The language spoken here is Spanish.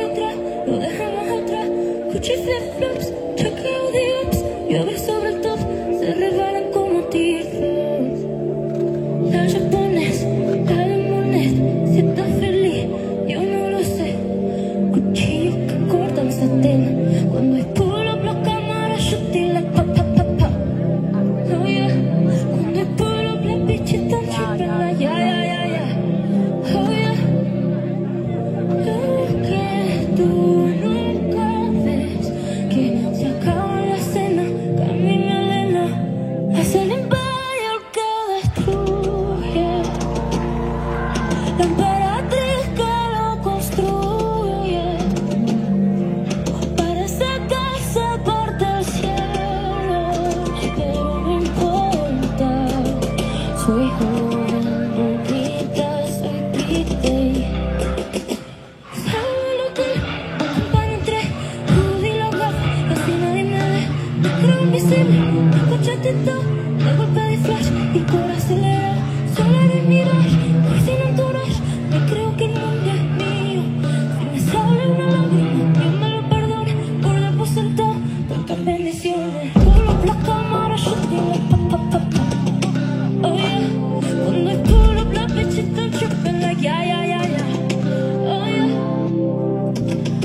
otra, lo dejamos atrás. Gucci flip-flops, Tokyo the ups. Llueve sobre el top, se resbalan como teardrops. La japonés, la limones, si estás feliz, yo no lo sé. Cuchillos que cortan satén. Cuando hay pull-up, las cámaras shooting like pa pa pa pa. Oh yeah. Cuando hay pull-up, las bitches están tripping like yeah yeah yeah yeah. Oh yeah. Lo que tú nunca ves, que se acaba la cena, camina Elena, hace el empire que destruye, la emperatriz que lo construye, para sacarse parte del cielo, pero no importa, soy joven, bonita, soy pretty. Salgo del hotel, acompaño entre hoodie y los gafas, y así nadie me ve. Me creo invisible, me cachetito, de golpe de flash, y por acelerar, solo en el mirage, voy sin entourage, me creo que el mundo es mío. Si me sale una lágrima, Dios me lo perdone, por depositado tantas bendiciones. Pull up las cámaras, shooting like pa pa pa pa. Oh yeah, cuando hay pull up, las bitches están tripping like yeah yeah yeah yeah. Oh yeah.